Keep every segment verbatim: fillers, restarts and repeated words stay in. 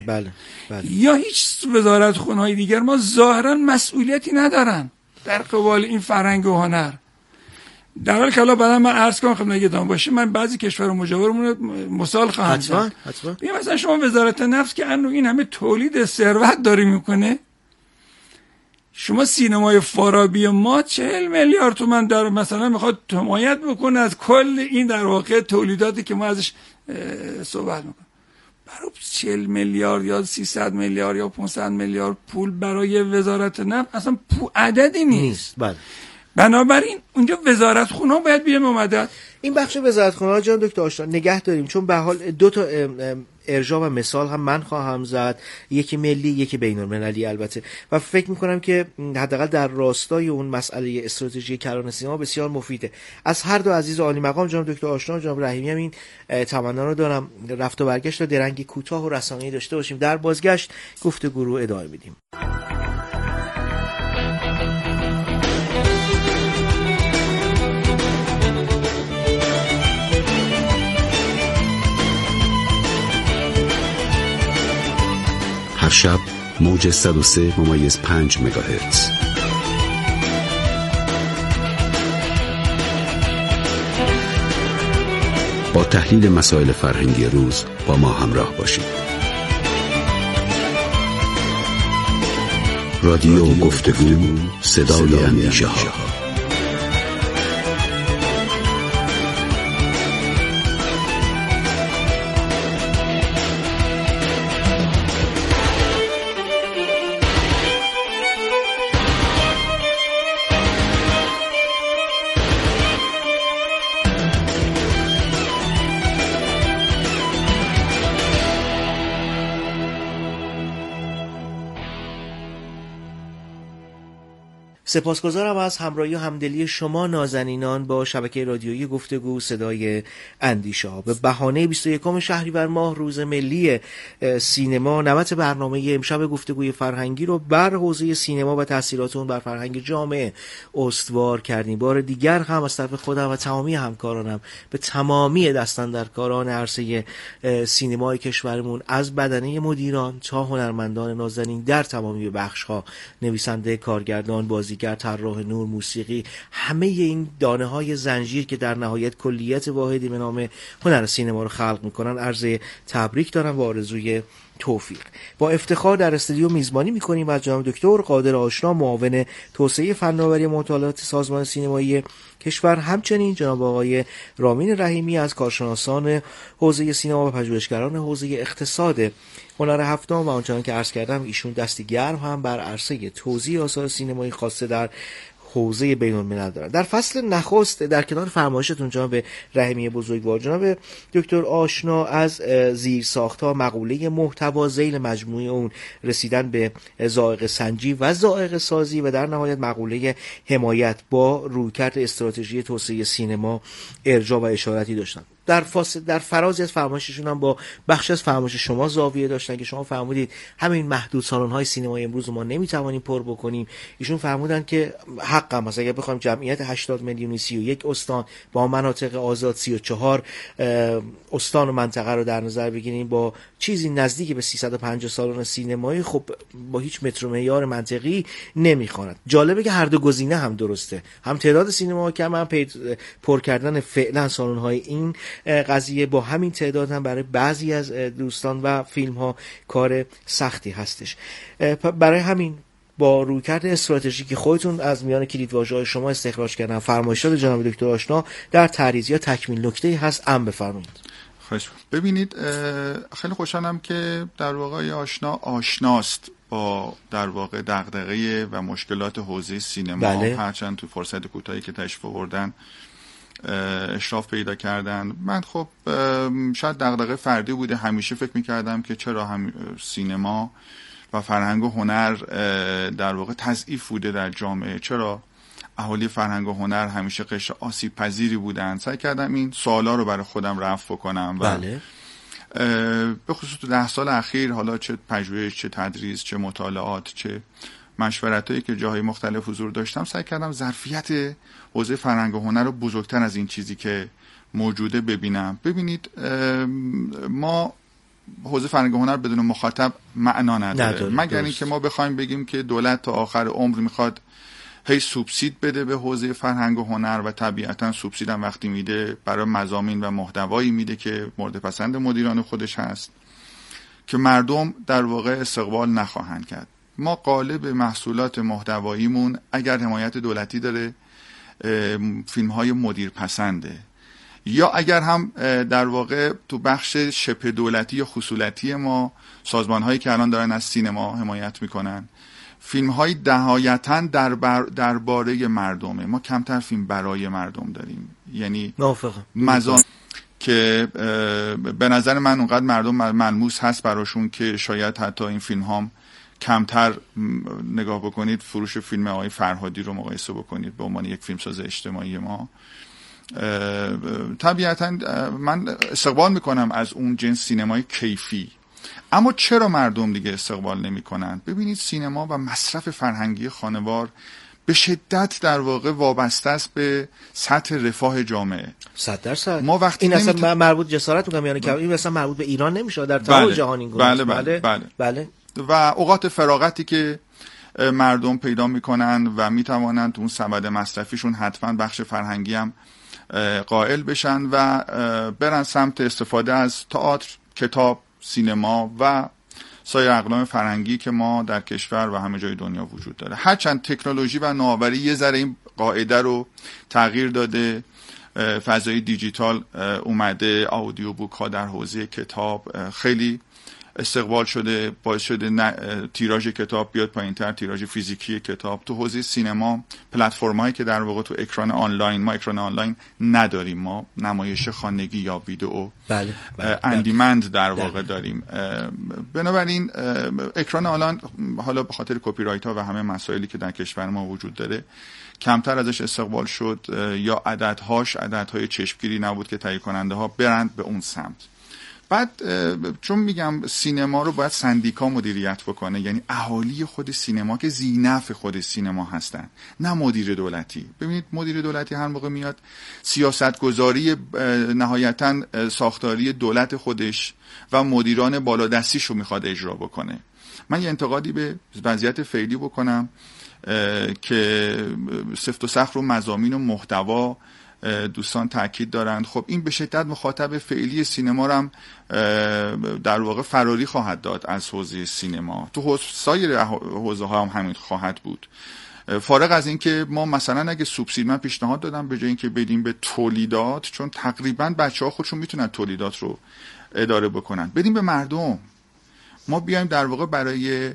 بله بله. یا هیچ وزارت خونه‌های دیگر ما ظاهرا مسئولیتی ندارن در قبال این فرهنگ و هنر. در حالی که حالا بعدا من عرض کنم خدمتتون باشه، من بعضی کشور مجاورمون مثال خواهم زد. ببین مثلا شما وزارت نفت که انو این همه تولید ثروت داره میکنه، شما سینمای فارابی ما چهل میلیارد تومان در مثلا میخواد حمایت بکنه از کل این در واقع تولیداتی که ما ازش صحبت میکنیم. برای چهل میلیارد یا سیصد میلیارد یا پانصد میلیارد پول برای وزارت نفت اصلا عددی نیست. بله. بنابراین اونجا وزارت خونه باید بیان اومدن. این بخش وزارت خونه ها جان دکتر آشنا نگه داریم، چون به حال دو تا ارجاع و مثال هم من خواهم زد، یکی ملی یکی بین‌المللی البته، و فکر میکنم که حداقل در راستای اون مسئله استراتژی کلان سینما بسیار مفیده. از هر دو عزیز عالی مقام جناب دکتر آشنا و جناب رحیمی هم این تمنا رو دارم رفت و برگشت و درنگی کوتاه و رسانه‌ای داشته باشیم. در بازگشت گفتگو رو ادامه میدیم. هر شب موج صد و سه ممیز پنج مگاهرتز. با تحلیل مسائل فرهنگی روز با ما همراه باشید. رادیو گفتگو، صدای اندیشه ها. سپاسگزارم از همراهی و همدلی شما نازنینان با شبکه رادیویی گفتگو صدای اندیشه ها. به بهانه بیست و یکم شهریور ماه روز ملی سینما، نوبت برنامه امشب گفتگوی فرهنگی رو بر حوزه سینما و تاثیرات اون بر فرهنگ جامعه استوار کردیم. بار دیگر هم از طرف خودم و تمامی همکارانم به تمامی دستاندرکاران عرصه سینمای کشورمون، از بدنه مدیران تا هنرمندان نازنین در تمامی بخش‌ها، نویسنده، کارگردان، بازیگر، طراح نور، موسیقی، همه این دانه های زنجیر که در نهایت کلیت واحدی به نام هنر سینما رو خلق میکنن، عرض تبریک دارم و آرزوی توفیق. با افتخار در استودیو میزبانی میکنیم از جناب دکتر قادر آشنا، معاون توسعه فناوری مطالعات سازمان سینمایی کشور، همچنین جناب آقای رامین رحیمی از کارشناسان حوزه سینما و پژوهشگران حوزه اقتصاد هنر هفتم، و آنچنان که عرض کردم ایشون دستی گرم هم بر عرصه توزیع آثار سینمایی خاصه در حوزه بین الملل دارن. در فصل نخست در کنار فرمایشتون جناب رحیمی بزرگوار، جناب دکتر آشنا از زیرساخت‌ها، مقوله محتوا، ذیل مجموعه اون رسیدن به ذائقه سنجی و ذائقه سازی و در نهایت مقوله حمایت با رویکرد استراتژی توسعه سینما ارجاع و اشارتی داشتن. در فاصله در فرازی از فرمایششون هم با بخش از فرمایش شما زاویه داشتن که شما فرمودید همین محدود سالن‌های سینمای امروز ما نمیتوانیم پر بکنیم. ایشون فرمودن که حقا مثلا اگه بخوایم جمعیت هشتاد میلیونی سی و یک استان با مناطق آزاد سی و چهار استان و منطقه رو در نظر بگیریم، با چیزی نزدیک به سیصد و پنجاه سالن سینمایی، خب با هیچ متر و معیار منطقی نمیخواند. جالبه که هر دو گزینه هم درسته، هم تعداد سینما کم، هم پر کردن فعلا سالن‌های این قضیه با همین تعداد هم برای بعضی از دوستان و فیلم ها کار سختی هستش. برای همین با رویکرد استراتژیک خودتون از میان کلیدواژه‌های شما استخراج کردن فرمایشات جناب دکتر آشنا در تعریض یا تکمیل نکته‌ای هست ام بفرمایید. خوش ببینید، خیلی خوشحالم که در واقع آشنا آشناست با در واقع دغدغه و مشکلات حوزه سینما. بله. هرچند تو فرصت کوتاهی که تشریف آوردن اشراف پیدا کردن. من خب شاید دغدغه فردی بوده، همیشه فکر میکردم که چرا هم سینما و فرهنگ و هنر در واقع تضعیف بوده در جامعه، چرا اهالی فرهنگ و هنر همیشه قشر آسیب پذیری بودن. سعی کردم این سوالا رو برای خودم رفع بکنم و بله. به خصوص تو ده سال اخیر، حالا چه پژوهش، چه تدریس، چه مطالعات، چه مشورتایی که جاهای مختلف حضور داشتم، سعی کردم ظرفیت حوزه فرهنگ و هنر رو بزرگتر از این چیزی که موجوده ببینم. ببینید، ما حوزه فرهنگ و هنر بدون مخاطب معنا نداره, نداره. مگر اینکه ما بخوایم بگیم که دولت تا آخر عمر میخواد هی سوبسید بده به حوزه فرهنگ و هنر و طبیعتا سوبسید هم وقتی میده برای مضامین و محتوایی میده که مورد پسند مدیران خودش هست که مردم در واقع استقبال نخواهند کرد. ما قالب محصولات محتواییمون اگر حمایت دولتی داره فیلم های مدیر پسنده، یا اگر هم در واقع تو بخش شبه دولتی یا خصولتی ما سازمان هایی که الان دارن از سینما حمایت میکنن فیلم های نهایتاً در درباره مردمه. ما کمتر فیلم برای مردم داریم، یعنی مزان که به نظر من اونقدر مردم ملموس هست براشون که شاید حتی این فیلم هم کمتر نگاه بکنید. فروش فیلم آقای فرهادی رو مقایسه بکنید به عنوان یک فیلمساز اجتماعی ما، طبیعتا من استقبال میکنم از اون جنس سینمای کیفی. اما چرا مردم دیگه استقبال نمی کنند؟ ببینید سینما و مصرف فرهنگی خانوار به شدت در واقع وابسته است به سطح رفاه جامعه. صد درصد. ما وقتی این اصلا نمیت... مربوط جسارت میگم یعنی که این اصلا مربوط به ایران نمیشه، در تمام بله. جهان این گونه بله بله, بله بله و اوقات فراغتی که مردم پیدا میکنن و میتوانند تو اون سبد مصرفیشون حتما بخش فرهنگی هم قائل بشن و برن سمت استفاده از تئاتر، کتاب، سینما و سایر اقلام فرهنگی که ما در کشور و همه جای دنیا وجود داره. هرچند تکنولوژی و نوآوری یه ذره این قاعده رو تغییر داده، فضای دیجیتال اومده، آودیو بوک ها در حوزه کتاب خیلی استقبال شده، باعث شده تیراژ کتاب بیاد پایین‌تر، تیراژ فیزیکی کتاب. تو حوزه سینما پلتفرم‌هایی که در واقع تو اکران آنلاین، ما اکران آنلاین نداریم، ما نمایش خانگی یا ویدئو بله بله اندیمند در واقع بله. داریم. بنابراین اکران آنلاین حالا به خاطر کپی رایت ها و همه مسائلی که در کشور ما وجود داره کمتر ازش استقبال شد، یا عددهاش عددهای چشمگیری نبود که تهیه کننده ها برند به اون سمت. بعد چون میگم سینما رو باید سندیکا مدیریت بکنه، یعنی اهالی خود سینما که زینف خود سینما هستن، نه مدیر دولتی. ببینید مدیر دولتی هر موقع میاد سیاستگذاری نهایتاً ساختاری دولت خودش و مدیران بالادستیش رو میخواد اجرا بکنه. من یه انتقادی به وضعیت فعلی بکنم که سفت و سخت رو مضامین و محتوا دوستان تاکید دارند. خب این به شدت مخاطب فعلی سینما رو هم در واقع فراری خواهد داد از حوزه سینما. تو سایر حوزه ها هم همین خواهد بود. فارغ از این که ما مثلا اگه سوبسید، من پیشنهاد دادم به جای اینکه بدیم به تولیدات، چون تقریبا بچه‌ها خودشون میتونن تولیدات رو اداره بکنن، بدیم به مردم. ما بیایم در واقع برای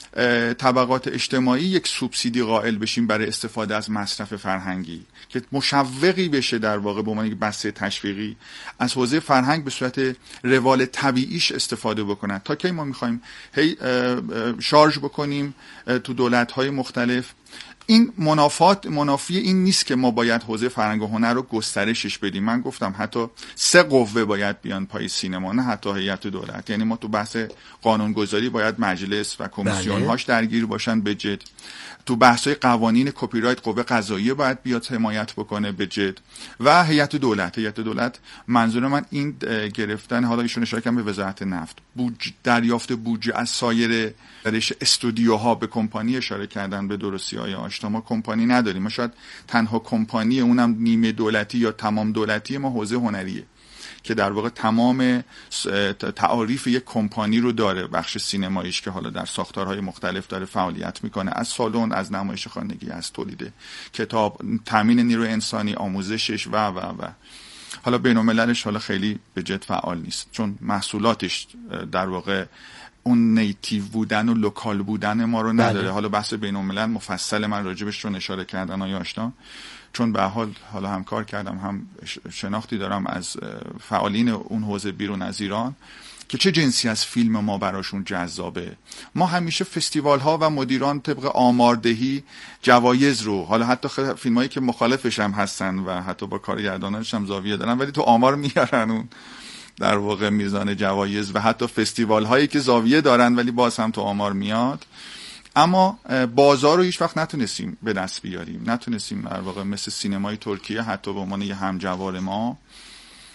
طبقات اجتماعی یک سوبسیدی قائل بشیم برای استفاده از مصرف فرهنگی که مشوقی بشه در واقع به عنوان یک بسته تشویقی از حوزه فرهنگ به صورت روال طبیعیش استفاده بکنن. تا کی ما میخوایم هی شارژ بکنیم تو دولت‌های مختلف؟ این منافات منافی این نیست که ما باید حوزه فرهنگ و هنر رو گسترشش بدیم. من گفتم حتی سه قوه باید بیان پای سینما، نه حتی هیئت دولت. یعنی ما تو بحث قانونگذاری باید مجلس و کمیسیون هاش درگیر باشن به جد. تو بحث‌های قوانین کپی رایت قوه قضاییه باید بیاد حمایت بکنه به جد، و هیئت دولت. هیئت دولت منظور من این گرفتن، حالا ایشون اشاره کردن به وزارت نفت، بودجه، دریافت بودجه از سایر درش استودیوها به کمپانی اشاره کردن. به درستی های آشنا ما کمپانی نداریم، ما شاید تنها کمپانی، اونم نیمه دولتی یا تمام دولتی، ما حوزه هنریه که در واقع تمام تعاریف یک کمپانی رو داره، بخش سینماییش که حالا در ساختارهای مختلف داره فعالیت میکنه، از سالن، از نمایش خانگی، از تولید کتاب، تامین نیروی انسانی، آموزشش و و و حالا بین المللش حالا خیلی به جد فعال نیست، چون محصولاتش در واقع اون نیتیو بودن و لوکال بودن ما رو نداره. حالا بحث بین الملل مفصل من راجبش رو اشاره کردن آیا آشنا، چون به حال حالا هم کار کردم، هم شناختی دارم از فعالین اون حوزه بیرون از ایران که چه جنسی از فیلم ما براشون جذابه. ما همیشه فستیوال ها و مدیران طبق آماردهی جوایز رو، حالا حتی فیلم هایی که مخالفش هم هستن و حتی با کارگردانانش هم زاویه دارن، ولی تو آمار میارن اون در واقع میزان جوایز، و حتی فستیوال هایی که زاویه دارن ولی باز هم تو آمار میاد. اما بازار رو هیچ وقت نتونستیم به دست بیاریم، نتونستیم در واقع مثل سینمای ترکیه حتی به عنوان یه همجوار ما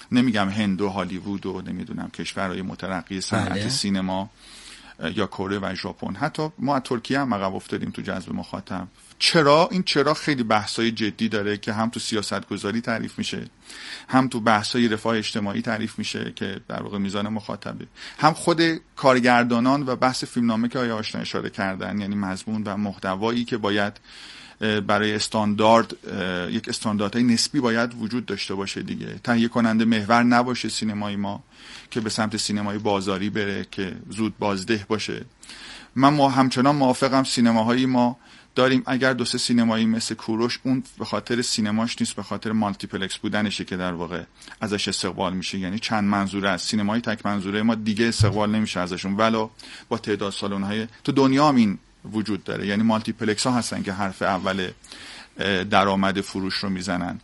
نمیگم هند و هالیوود و نمیدونم کشورهای مترقی صنعت بله. سینما یا کره و ژاپن، حتی ما از ترکیه هم عقب افتادیم تو جذب مخاطب. چرا؟ این چرا خیلی بحثای جدی داره که هم تو سیاست گذاری تعریف میشه، هم تو بحثای رفاه اجتماعی تعریف میشه که در واقع میزان مخاطبه، هم خود کارگردانان و بحث فیلمنامه که آیا آشنا اشاره کردن، یعنی مضمون و محتوایی که باید برای استاندارد یک استانداردهای نسبی باید وجود داشته باشه دیگه. تهیه کننده محور نباشه سینمای ما که به سمت سینمای بازاری بره که زود بازده باشه. من ما همچنان موافقم سینماهای ما داریم، اگر دو سه سینمایی مثل کوروش، اون به خاطر سینماش نیست، به خاطر مالتیپلکس بودنشه که در واقع ازش استقبال میشه، یعنی چند منظوره است. سینمای تک منظوره ما دیگه استقبال نمیشه ازشون، ولو با تعداد سالن‌های تو دنیا هم این وجود داره، یعنی مالتیپلکس ها هستن که حرف اول درآمد فروش رو میزنن.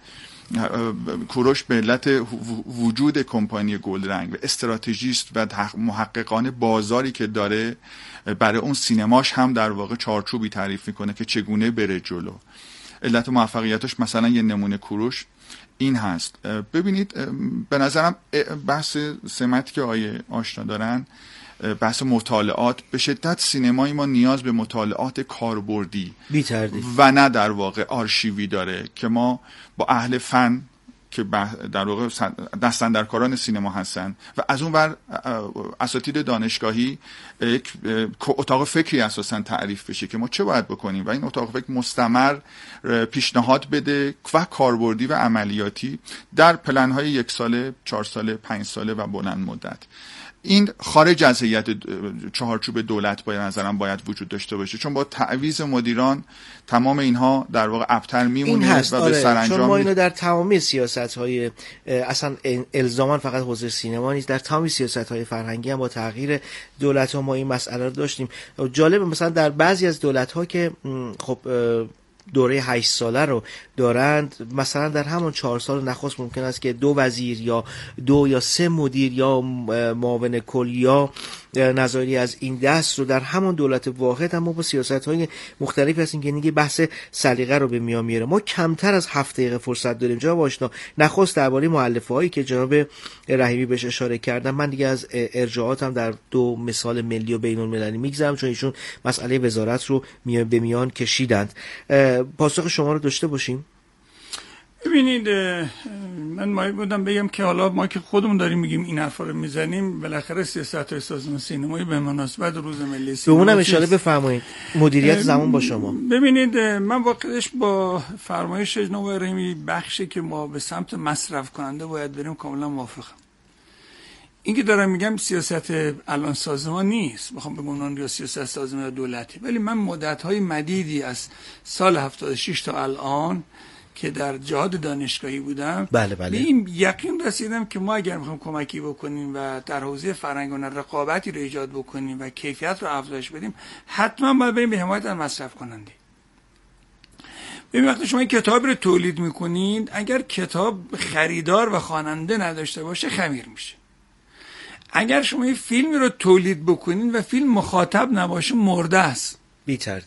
کوروش به علت وجود کمپانی گلدرنگ و استراتژیست و محققان بازاری که داره برای اون سینماش هم در واقع چارچوبی تعریف میکنه که چگونه بره جلو. علت موفقیتش مثلا یه نمونه کوروش این هست. ببینید به نظرم بحث سمتی که آیه آشنا دارن، بحث مطالعات، به شدت سینمای ما نیاز به مطالعات کاربردی و نه در واقع آرشیوی داره که ما با اهل فن که در واقع دستاندرکاران سینما هستن و از اون ور اساتید دانشگاهی یک اتاق فکری اساسا تعریف بشه که ما چه باید بکنیم و این اتاق فکر مستمر پیشنهاد بده و کاربردی و عملیاتی در پلن‌های یک ساله، چهار ساله، پنج ساله و بلند مدت. این خارج از هیئت چهارچوب دولت باید نظرم باید وجود داشته باشه، چون با تعویض مدیران تمام اینها در واقع ابتر میمونه و آره. به سرانجام چون ما اینو در تمامی سیاست‌های اصلا الزاما فقط حوزه سینما نیست، در تمامی سیاست‌های فرهنگی هم با تغییر دولت‌ها ما این مسئله رو داشتیم. جالبه مثلا در بعضی از دولت‌ها که خب دوره هشت ساله رو دارند، مثلا در همون چهار سال نخست ممکن است که دو وزیر یا دو یا سه مدیر یا معاون کل یا نظاری از این دست رو در همون دولت واحد هم ما با سیاست‌های مختلفی هستیم که دیگه بحث سلیقه رو به میان میاره. ما کمتر از هفت دقیقه فرصت داریم. جناب آشنا، نخست درباره مؤلفه‌هایی که جناب رحیمی بهش اشاره کردن، من دیگه از ارجاعاتم در دو مثال ملی و بین‌المللی میگذرم چون ایشون مسئله وزارت رو به میان کشیدند. پاسخ شما رو داشته باشیم. ببینید من مایل بودم بگم که حالا ما که خودمون داریم میگیم این حرفا رو میزنیم، بالاخره سیاست سازمان سینمایی به مناسبت روز ملی سینما به اونم اشاره بفرمایید. مدیریت زمان با شما. ببینید من واقعش با فرمایش جناب رحیمی بخشی که ما به سمت مصرف کننده باید بریم کاملا موافقم. این که دارم میگم سیاست الان سازمان نیست، میخوام بگم یا سیاست سازمان دولتی، ولی من مدت‌های مدیدی از سال هفتاد و شش تا الان که در جهاد دانشگاهی بودم بله بله. به این یقین رسیدم که ما اگر میخوایم کمکی بکنیم و در حوزه فرهنگ رقابتی رو ایجاد بکنیم و کیفیت رو افزایش بدیم، حتما باید بریم به حمایت از مصرف کننده. ببین وقتی شما این کتاب رو تولید میکنید، اگر کتاب خریدار و خواننده نداشته باشه خمیر میشه. اگر شما این فیلم رو تولید بکنید و فیلم مخاطب نباشه مرده است. بی تردید.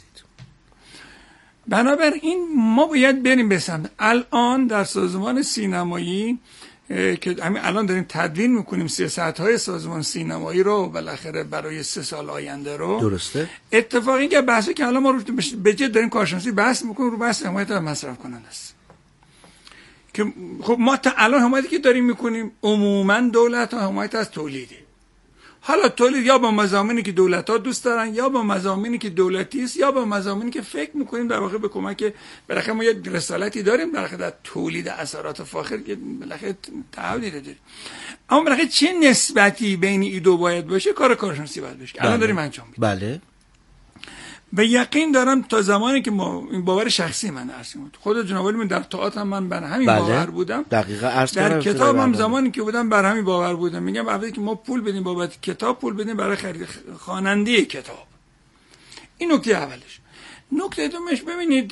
بنابراین ما باید بریم به سمت الان در سازمان سینمایی که همین الان داریم تدوین میکنیم سیاست‌های سازمان سینمایی رو بالاخره برای سه سال آینده رو. درسته. اتفاقی که بحثی که الان ما رو به جد داریم کارشناسی بحث میکنیم رو بحث حمایت از مصرف کننده است. که خب ما تا الان حمایتی که داریم میکنیم عموما دولت ها حمایت از تولیده. حالا تولید یا با مضامینی که دولت ها دوست دارن یا با مضامینی که دولتی است یا با مضامینی که فکر میکنیم در واقع به کمک بالاخره ما یه رسالتی داریم بالاخره در تولید اثرات فاخر که بالاخره تعهدی داریم. اما بالاخره چه نسبتی بین این دو باید باشه کار کارشناسی باید باشه. الان داریم انجام میدیم. بله. به یقین دارم تا زمانی که ما این باور شخصی من هست، خود جناب علی در تئاتر من بر همین بله. باور بودم. دقیقاً عرض در کتابم زمانی که بودم بر همین باور بودم. میگم وقتی که ما پول بدیم بابت کتاب، پول بدیم برای خرید خواننده کتاب. این نکته اولش. نکته دومش ببینید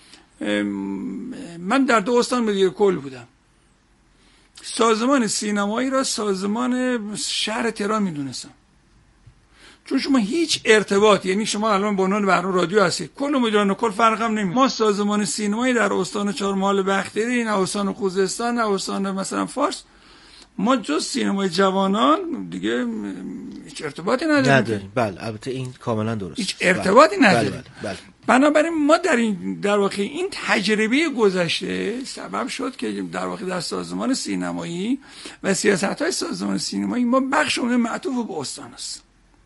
من در دو استان مدیر کل بودم. سازمان سینمایی را سازمان شهر تهران میدونستم. چون شما هیچ ارتباط، یعنی شما الان با عنوان برنامه رادیو هستید، کل مدیران کل فرق هم نمی‌کنه. ما سازمان سینمایی در استان چهارمحال بختیاری، نه استان خوزستان، نه استان مثلا فارس، ما جز سینمای جوانان دیگه هیچ ارتباطی نداریم. نداریم. بله البته این کاملا درست. هیچ ارتباطی بله. نداریم. بله. بله. بله. بنابراین ما در این در واقع این تجربه گذشته سبب شد که در واقع در سازمان سینمایی و سیاست‌های سازمان سینمایی ما بخش اون معطوف به استان است.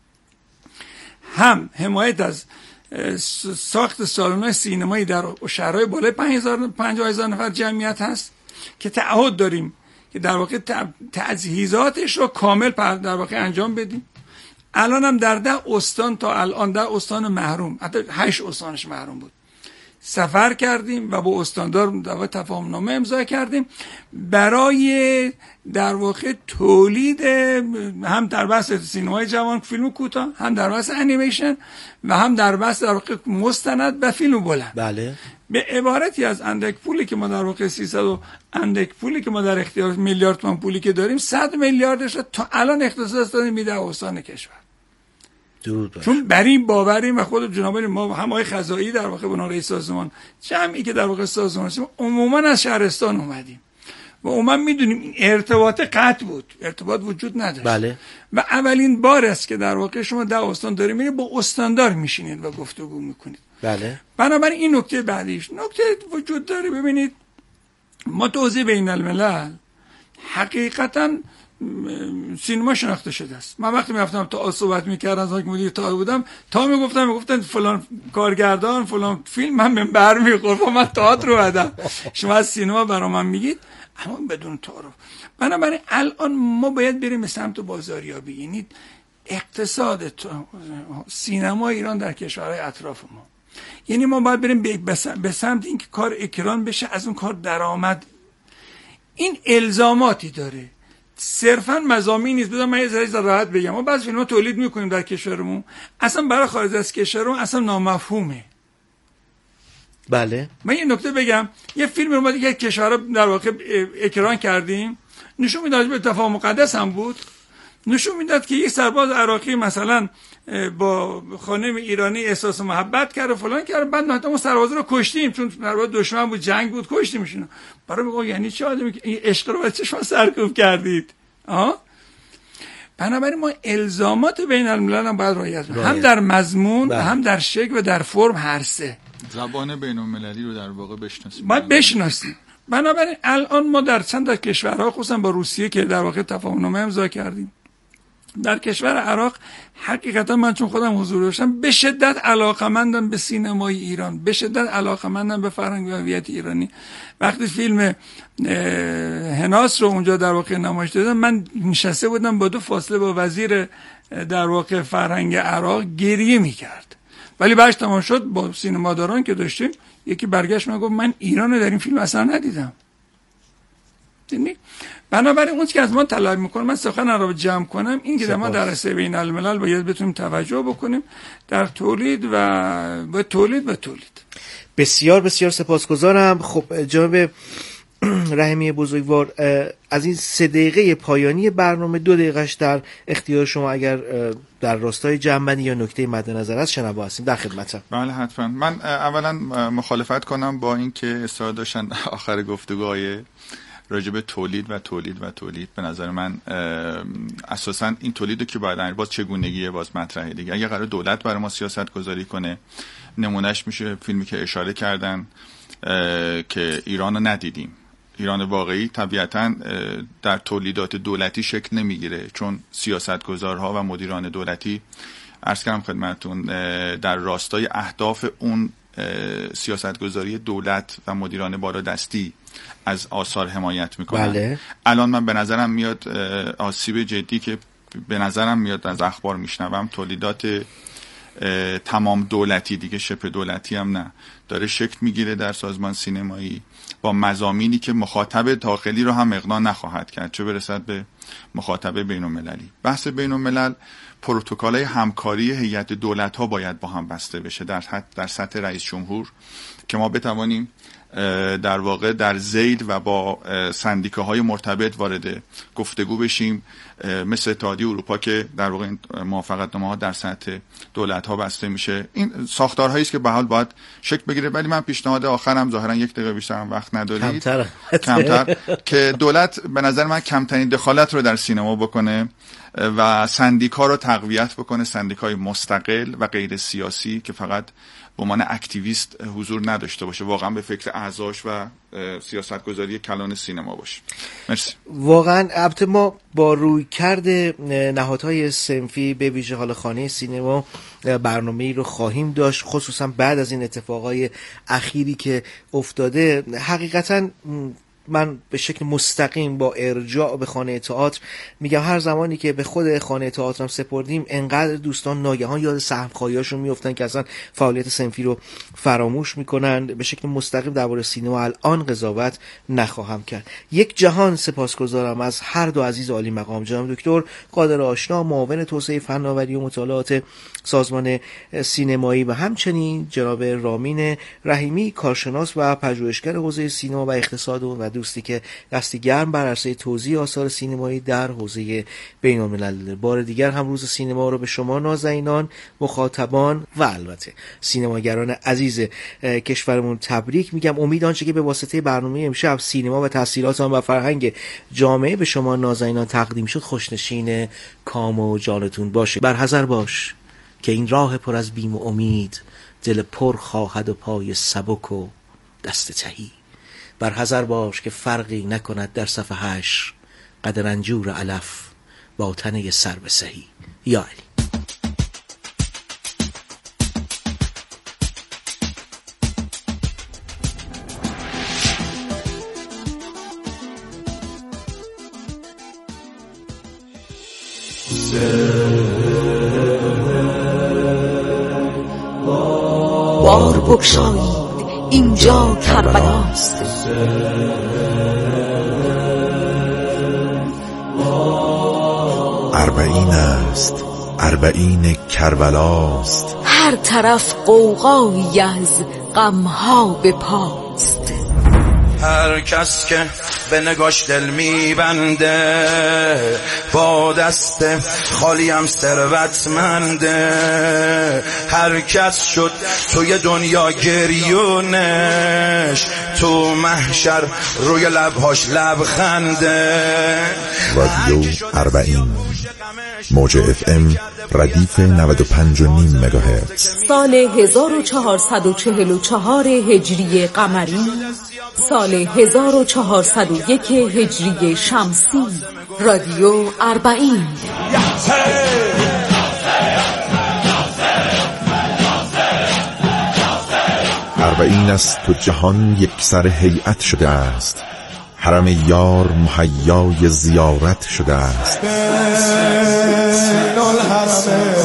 هم حمایت از ساخت سالن‌های سینمایی در شهرهای بالای پنجاه هزار نفر جمعیت هست که تعهد داریم که در واقع تجهیزاتش رو کامل در واقع انجام بدیم. الان هم در ده استان تا الان ده استان محروم، حتی هشت استانش محروم بود، سفر کردیم و با استاندار در واقع تفاهم نامه امضا کردیم برای در واقع تولید هم در بحث سینمای جوان فیلم کوتاه، هم در بحث انیمیشن و هم در بحث در واقع مستند و فیلم بلند. بله. به عبارتی از اندک پولی که ما در واقع سیصد و اندک پولی که ما در اختیار میلیارد تومان پولی که داریم صد میلیاردش رو تا الان اختصاص دادیم به استان کشور. چون بر این باوریم و خود جناب ما هم آقای خزائی در واقع به عنوان رئیس سازمان جمعی که در واقع سازمان هستیم عموما از شهرستان اومدیم و عموما میدونیم این ارتباط قطع بود، ارتباط وجود نداشت. بله. و اولین بار است که در واقع شما ده استان داریم میرید با استاندار میشینید و گفتگو میکنید. بله. بنابراین این نکته بعدیش نکته وجود داره. ببینید ما تو حوزه بین الملل حقیقتا سینما شناخته شده است. من وقتی میرفتم تا صحبت میکردم از که مدیر تا بودم تا میگفتم میگفتن فلان کارگردان فلان فیلم من من برمیخورم من تئاتر رو بدم شما از سینما برا من میگید اما بدون تعارف. بنابراین الان ما باید بریم به سمت بازاریابی، یعنی اقتصاد سینما ایران در کشورهای اطراف ما، یعنی ما باید بریم به سمت اینکه کار اکران بشه، از اون کار درآمد. این الزاماتی داره، صرفا مضامین نیست. بذار من یه ذره راحت بگم، ما بعضی فیلم‌ها تولید میکنیم در کشورمون اصلا برای خارج از کشورمون اصلا نامفهومه. بله. من یه نکته بگم، یه فیلم رو ما دیگه کشورها در واقع اکران کردیم، نشون میداد به اتفاق مقدس هم بود، نشون میداد که یک سرباز عراقی مثلا با خانم ایرانی احساس محبت کرد و فلان کرد، بعد نه اون سرباز رو کشتیم چون سرباز دشمن بود، جنگ بود، کشتیمش. برای میگه یعنی چه آدمی که این عشق رو واسه شما سرکوب کردید؟ آها. بنابراین ما الزامات بین الملل هم باید رعایت کنیم، هم در مضمون و هم در شکل و در فرم، هر سه. زبان بین المللی رو در واقع بشناسیم. باید بشناسیم. بنابراین الان ما در چند تا کشورها خصوصا با روسیه که در واقع تفاهم‌نامه امضا کردیم، در کشور عراق حقیقتا من چون خودم حضور داشتم به شدت علاقه‌مندم به سینمای ایران، به شدت علاقه‌مندم به فرهنگ و هویت ایرانی. وقتی فیلم هناس رو اونجا در واقع نمایش دادم، من نشسته بودم با دو فاصله با وزیر در واقع فرهنگ عراق گریه می‌کرد، ولی بعدش تمام شد با سینماداران که داشتیم، یکی برگشت من گفت من ایران رو در این فیلم اصلا ندیدم. دیدی؟ بنابراین اون که از ما طلب میکنه، من سخن رو جمع کنم، این که ما در رسه بین الملل باید بتونیم توجه بکنیم در تولید و به تولید و تولید. بسیار بسیار سپاسگزارم. خب جناب رحیمی بزرگوار، از این سه دقیقه پایانی برنامه دو دقیقهش در اختیار شما، اگر در راستای جنبندی یا نکته مد نظر است شنوا هستیم، در خدمتم. بله حتما. من اولا مخالفت کنم با این که اصرار داشتن آخر گفتگوهای راجب تولید و تولید و تولید. به نظر من اساسا این تولیدو که باید باز چگونگیه باز مطرحه دیگه. اگه قرار دولت برای ما سیاست گذاری کنه، نمونهش میشه فیلمی که اشاره کردن که ایرانو ندیدیم. ایران واقعی طبیعتا در تولیدات دولتی شکل نمیگیره، چون سیاستگزارها و مدیران دولتی عرض کردم خدمتتون در راستای اهداف اون سیاستگزاری دولت و مدیران بالادستی از آثار حمایت میکنن. بله. الان من به نظرم میاد آسیب جدی که به نظرم میاد از اخبار میشنوم، تولیدات تمام دولتی دیگه شبه دولتی هم نه داره شکل میگیره در سازمان سینمایی با مضامینی که مخاطب داخلی رو هم اقناع نخواهد کرد، چه برسد به مخاطب بین المللی. بحث بین الملل، پروتکل‌های همکاری هیئت دولت‌ها باید با هم بسته بشه در حد در سطح رئیس جمهور که ما بتوانیم در واقع در ذیل و با سندیکاهای مرتبط وارد گفتگو بشیم، مثل اتحادیه اروپا که در واقع این موافقتنامه‌ها در سطح دولت‌ها بسته میشه. این ساختارهایی است که به حال باید شکل بگیره. ولی من پیشنهاد آخرم، ظاهرا یک دقیقه بیشتر هم وقت ندارید، کمتر کمتر که دولت به نظر من کمترین دخالت رو در سینما بکنه و سندیکا رو تقویت بکنه، سندیکای مستقل و غیر سیاسی که فقط به عنوان اکتیویست حضور نداشته باشه، واقعا به فکر اعضاش و سیاستگذاری کلان سینما باشه. مرسی. واقعا البته ما با رویکرد نهادهای صنفی به ویژه حال خانه سینما برنامه‌ای رو خواهیم داشت، خصوصا بعد از این اتفاقای اخیری که افتاده. حقیقتا من به شکل مستقیم با ارجاع به خانه تئاتر میگم هر زمانی که به خود خانه تئاتر هم سپردیم، انقدر دوستان ناگهان یاد سهم‌خواهی‌هاشون میافتن که اصلا فعالیت صنفی رو فراموش میکنن. به شکل مستقیم درباره سینما الان قضاوت نخواهم کرد. یک جهان سپاسگزارم از هر دو عزیز عالی مقام، جناب دکتر قادر آشنا، معاون توسعه فناوری و مطالعات سازمان سینمایی، و همچنین جناب رامین رحیمی، کارشناس و پژوهشگر حوزه سینما و اقتصاد و دوستی که دستی گرم بر عرصه توزیع آثار سینمایی در حوزه بین‌المللی. بار دیگر هم روز سینما رو به شما نازنینان، مخاطبان و البته سینماگران عزیز کشورمون تبریک میگم. امید آنچه که به واسطه برنامه امشب سینما و تاثیرات آن و فرهنگ جامعه به شما نازنینان تقدیم شد خوشنشین کام و جانتون باشه. برحذر باش که این راه پر از بیم و امید، دل پر خواهد و پای سبک و دست تهی. برحذر باش که فرقی نکند در صف حشر قد رنجور علف با تنه سر به سهی. یا علی. بار بگشایید، اینجا کربلاست. اربعین است، اربعین کربلاست. هر طرف غوغایی از غمها به پاست. هر کس که به نگاش دل میبنده، با دست خالیم ثروتمنده. هر کس شد توی دنیا گریونش، تو محشر روی لبهاش لبخنده. رادیو اربعین، موج اف ام ردیف نود و پنج و نیم مگاهرتز. سال هزار و چهارصد و چهل و چهار هجری قمری، سال هزار و چهارصد و یک هجری شمسی. رادیو اربعین. اربعین است تو جهان یک سر هیئت شده است، حرم یار مهیای زیارت شده است. بین الحرمین،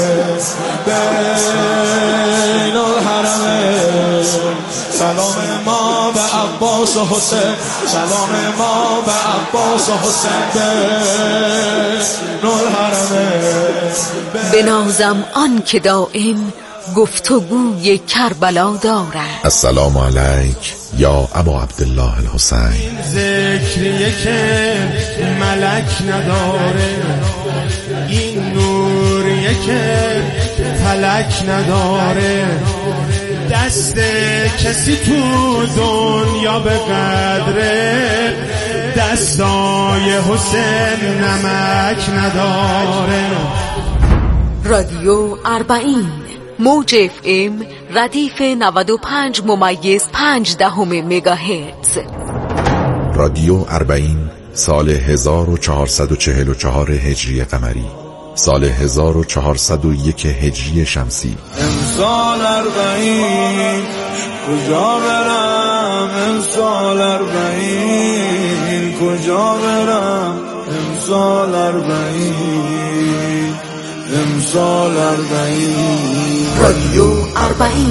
بین الحرمین، سلام ما به عباس و حسین، سلام ما به عباس و حسین. بین الحرمین، بنازم آن که دائم گفتگوی کربلا دارد. السلام علیک یا ابا عبدالله الحسین. ذکریه که ملک نداره، این نوریه که فلک نداره. دست کسی تو دنیا به قدره، دستای حسین نمک نداره. رادیو اربعین، موج اف ام ردیف نود و پنج ممیز پنج دهم مگاهرتز. رادیو اربعین، سال هزار و چهارصد و چهل و چهار هجری قمری، سال هزار و چهارصد و یک هجری شمسی. امسال اربعین کجا برم، امسال اربعین کجا برم، امسال اربعین، امسال اربعین. رادیو اربعین.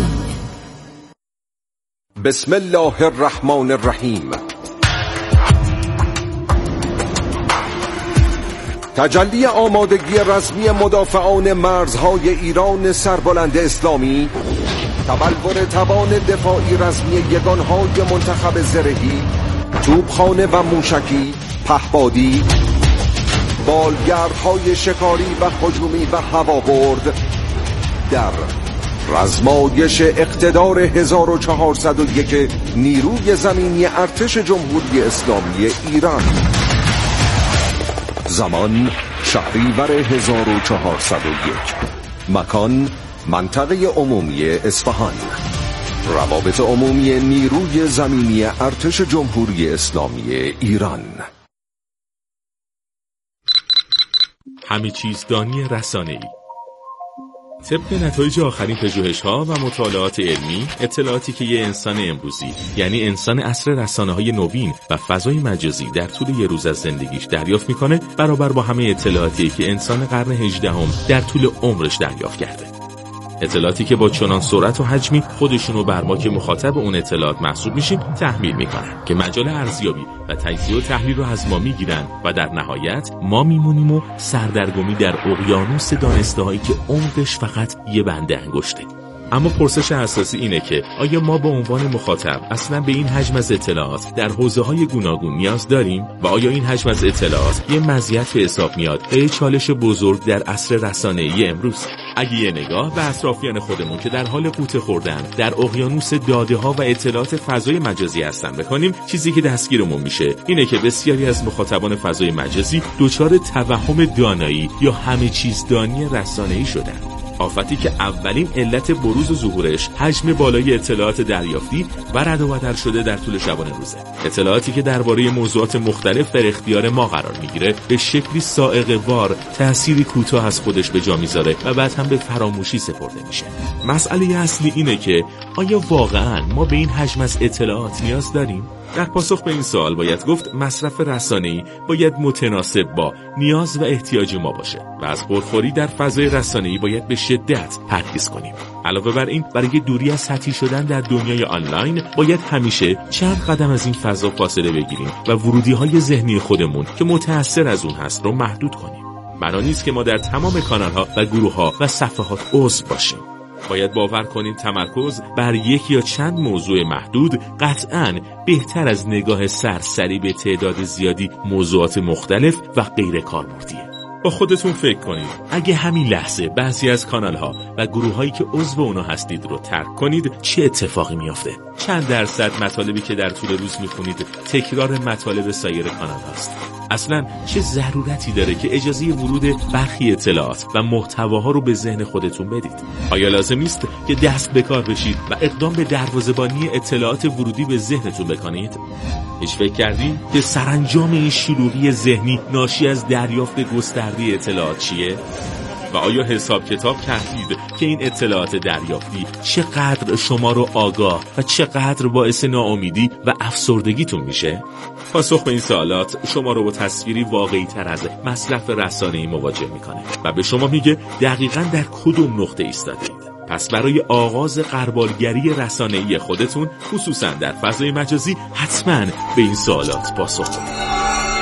بسم الله الرحمن الرحیم. تجلی آمادگی رسمی مدافعان مرزهای ایران سربلند اسلامی تبلور توان دفاعی رزمی یگانهای منتخب زرهی، توپخانه و موشکی، پهپادی، بالگردهای شکاری و هجومی و هوابرد در رزمایش اقتدار هزار و چهارصد و یک نیروی زمینی ارتش جمهوری اسلامی ایران. زمان شهریور هزار و چهارصد و یک. مکان منطقه عمومی اصفهان. روابط عمومی نیروی زمینی ارتش جمهوری اسلامی ایران. همه چیز دانی رسانه‌ای. طبق نتایج آخرین پژوهش‌ها و مطالعات علمی، اطلاعاتی که یه انسان امروزی، یعنی انسان عصر رسانه‌های نوین و فضای مجازی در طول یه روز از زندگیش دریافت میکنه، برابر با همه اطلاعاتی که انسان قرن هجدهم در طول عمرش دریافت کرده. اطلاعاتی که با چنان سرعت و حجمی خودشونو بر ما که مخاطب اون اطلاعات محسوب میشیم تحمیل میکنن که مجال ارزیابی و تجزیه و تحلیل رو از ما میگیرن و در نهایت ما میمونیم و سردرگمی در اقیانوس دانسته‌هایی که عمقش فقط یه بنده انگشته. اما پرسش اساسی اینه که آیا ما به عنوان مخاطب اصلا به این حجم از اطلاعات در حوزه‌های گوناگون نیاز داریم و آیا این حجم از اطلاعات یه مزیت به حساب میاد و یه چالش بزرگ در عصر رسانه‌ای امروز؟ اگه یه نگاه به اطرافیان خودمون که در حال قوطه خوردن در اقیانوس داده‌ها و اطلاعات فضای مجازی هستن بکنیم، چیزی که دستگیرمون میشه اینه که بسیاری از مخاطبان فضای مجازی دچار توهم دانایی یا همه چیز دانی رسانه‌ای شدن. آفتی که اولین علت بروز و ظهورش حجم بالای اطلاعات دریافتی و رد و بدل شده در طول شبانه روزه. اطلاعاتی که درباره موضوعات مختلف در اختیار ما قرار میگیره به شکلی صاعقه وار تأثیری کوتاه از خودش به جا میذاره و بعد هم به فراموشی سپرده میشه. مسئله اصلی اینه که آیا واقعاً ما به این حجم از اطلاعات نیاز داریم؟ در پاسخ به این سوال باید گفت مصرف رسانه‌ای باید متناسب با نیاز و احتیاج ما باشه و از پرخوری در فضای رسانه‌ای باید به شدت پرهیز کنیم. علاوه بر این، برای دوری از سطحی شدن در دنیای آنلاین باید همیشه چند قدم از این فضا فاصله بگیریم و ورودی‌های ذهنی خودمون که متأثر از اون هست رو محدود کنیم. معنی نیست که ما در تمام کانال‌ها و گروه‌ها و صفحات عضو باشیم. باید باور کنیم تمرکز بر یک یا چند موضوع محدود قطعاً بهتر از نگاه سرسری به تعداد زیادی موضوعات مختلف و غیر کاربردیه. با خودتون فکر کنید اگه همین لحظه بعضی از کانال‌ها و گروه‌هایی که عضو اونها هستید رو ترک کنید چه اتفاقی میافته؟ چند درصد مطالبی که در طول روز میخونید تکرار مطالب سایر کانال هاست؟ اصلا چه ضرورتی داره که اجازه ورود برخی اطلاعات و محتواها رو به ذهن خودتون بدید؟ آیا لازم نیست که دست به کار بشید و اقدام به دروازه‌بانی اطلاعات ورودی به ذهنتون بکنید؟ هیچ فکر کردین که سرانجام این شلوغی ذهنی ناشی از دریافت گسترده اطلاعات چیه؟ و آیا حساب کتاب کردید که این اطلاعات دریافتی چقدر شما رو آگاه و چقدر باعث ناامیدی و افسردگیتون میشه؟ پاسخ به این سوالات شما رو با تصویری واقعی تر از مصرف رسانه‌ای مواجه میکنه و به شما میگه دقیقاً در کدوم نقطه ایستادید. پس برای آغاز غربالگری رسانه‌ای خودتون، خصوصاً در فضای مجازی، حتماً به این سوالات پاسخ بدید.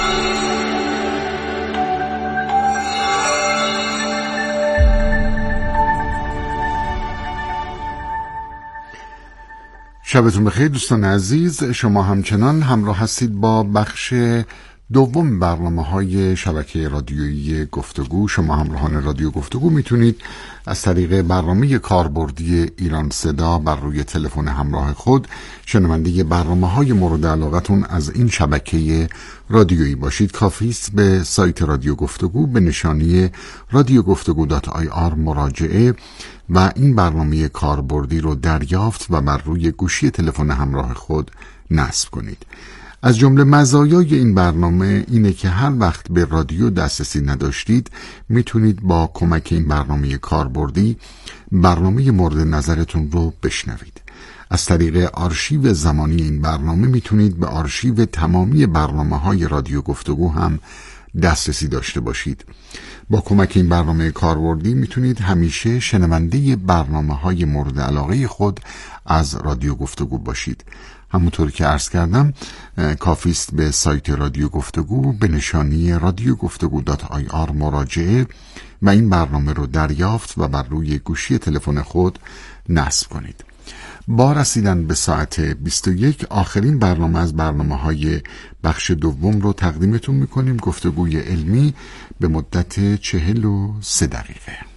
شبتون بخیر دوستان عزیز، شما همچنان همراه هستید با بخش دوم برنامه‌های شبکه رادیویی گفتگو. شما همراهان رادیو گفتگو میتونید از طریق برنامه کاربردی ایران صدا بر روی تلفن همراه خود شنونده برنامه‌های مورد علاقتون از این شبکه رادیویی باشید. کافی است به سایت رادیو گفتگو به نشانی رادیو گفتگو دات آی آر مراجعه و این برنامه کاربردی رو دریافت و بر روی گوشی تلفن همراه خود نصب کنید. از جمله مزایای این برنامه اینه که هر وقت به رادیو دسترسی نداشتید میتونید با کمک این برنامه کاربردی برنامه مورد نظرتون رو بشنوید. از طریق آرشیو زمانی این برنامه میتونید به آرشیو تمامی برنامه‌های رادیو گفتگو هم دسترسی داشته باشید. با کمک این برنامه کاربردی میتونید همیشه شنونده برنامه‌های مورد علاقه خود از رادیو گفتگو باشید. همونطور که عرض کردم کافی است به سایت رادیو گفتگو به نشانی رادیو گفتگو دات آی آر مراجعه و این برنامه رو دریافت و بر روی گوشی تلفن خود نصب کنید. با رسیدن به ساعت بیست و یک آخرین برنامه از برنامه های بخش دوم رو تقدیمتون میکنیم، گفتگوی علمی به مدت چهل و سه دقیقه.